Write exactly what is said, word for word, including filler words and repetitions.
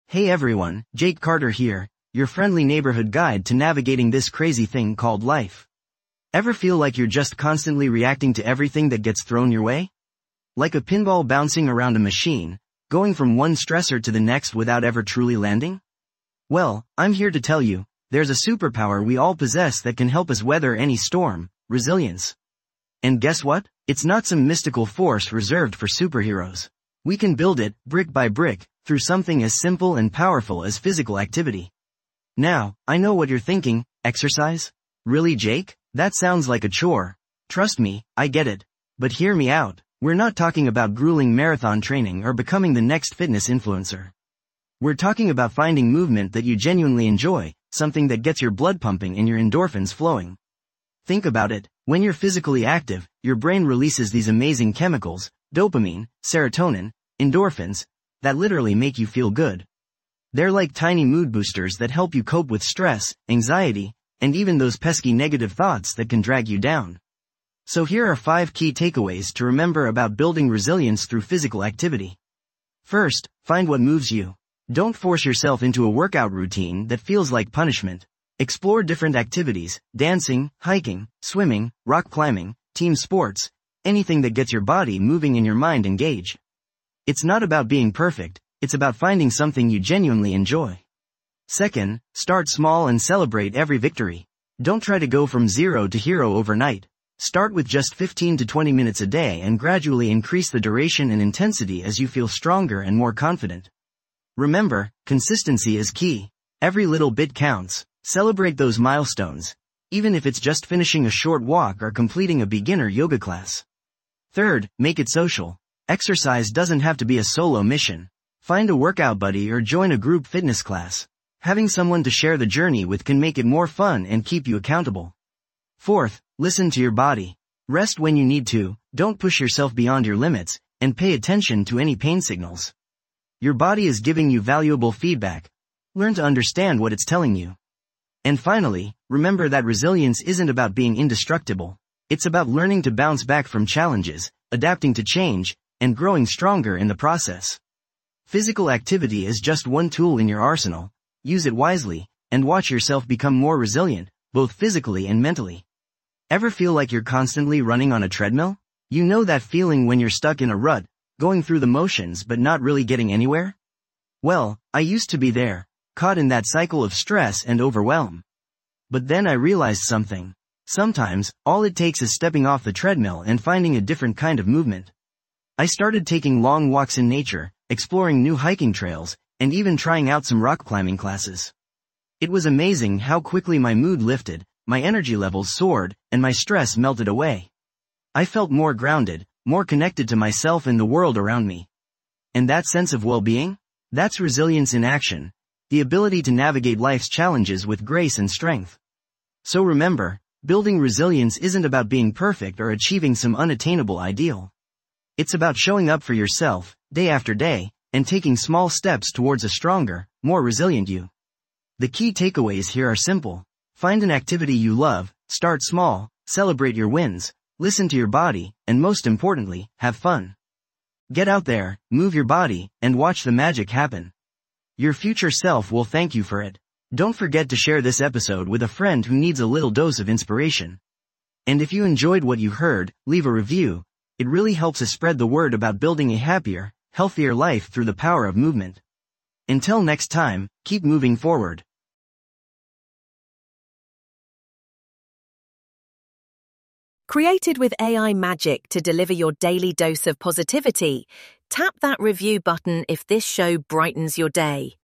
Hey everyone, Jake Carter here, your friendly neighborhood guide to navigating this crazy thing called life. Ever feel like you're just constantly reacting to everything that gets thrown your way? Like a pinball bouncing around a machine, going from one stressor to the next without ever truly landing? Well, I'm here to tell you, there's a superpower we all possess that can help us weather any storm: resilience. And guess what? It's not some mystical force reserved for superheroes. We can build it, brick by brick, through something as simple and powerful as physical activity. Now, I know what you're thinking: exercise? Really, Jake? That sounds like a chore. Trust me, I get it. But hear me out. We're not talking about grueling marathon training or becoming the next fitness influencer. We're talking about finding movement that you genuinely enjoy, something that gets your blood pumping and your endorphins flowing. Think about it. When you're physically active, your brain releases these amazing chemicals: dopamine, serotonin, endorphins, that literally make you feel good. They're like tiny mood boosters that help you cope with stress, anxiety, and even those pesky negative thoughts that can drag you down. So here are five key takeaways to remember about building resilience through physical activity. First, find what moves you. Don't force yourself into a workout routine that feels like punishment. Explore different activities: dancing, hiking, swimming, rock climbing, team sports, anything that gets your body moving and your mind engaged. It's not about being perfect, it's about finding something you genuinely enjoy. Second, start small and celebrate every victory. Don't try to go from zero to hero overnight. Start with just fifteen to twenty minutes a day and gradually increase the duration and intensity as you feel stronger and more confident. Remember, consistency is key. Every little bit counts. Celebrate those milestones, even if it's just finishing a short walk or completing a beginner yoga class. Third, make it social. Exercise doesn't have to be a solo mission. Find a workout buddy or join a group fitness class. Having someone to share the journey with can make it more fun and keep you accountable. Fourth, listen to your body. Rest when you need to, don't push yourself beyond your limits, and pay attention to any pain signals. Your body is giving you valuable feedback. Learn to understand what it's telling you. And finally, remember that resilience isn't about being indestructible. It's about learning to bounce back from challenges, adapting to change, and growing stronger in the process. Physical activity is just one tool in your arsenal. Use it wisely, and watch yourself become more resilient, both physically and mentally. Ever feel like you're constantly running on a treadmill? You know that feeling when you're stuck in a rut, going through the motions but not really getting anywhere? Well, I used to be there, caught in that cycle of stress and overwhelm. But then I realized something. Sometimes, all it takes is stepping off the treadmill and finding a different kind of movement. I started taking long walks in nature, exploring new hiking trails, and even trying out some rock climbing classes. It was amazing how quickly my mood lifted, my energy levels soared, and my stress melted away. I felt more grounded, more connected to myself and the world around me. And that sense of well-being? That's resilience in action, the ability to navigate life's challenges with grace and strength. So remember, building resilience isn't about being perfect or achieving some unattainable ideal. It's about showing up for yourself, day after day, and taking small steps towards a stronger, more resilient you. The key takeaways here are simple. Find an activity you love, start small, celebrate your wins, listen to your body, and most importantly, have fun. Get out there, move your body, and watch the magic happen. Your future self will thank you for it. Don't forget to share this episode with a friend who needs a little dose of inspiration. And if you enjoyed what you heard, leave a review. It really helps us spread the word about building a happier, healthier life through the power of movement. Until next time, keep moving forward. Created with A I magic to deliver your daily dose of positivity, tap that review button if this show brightens your day.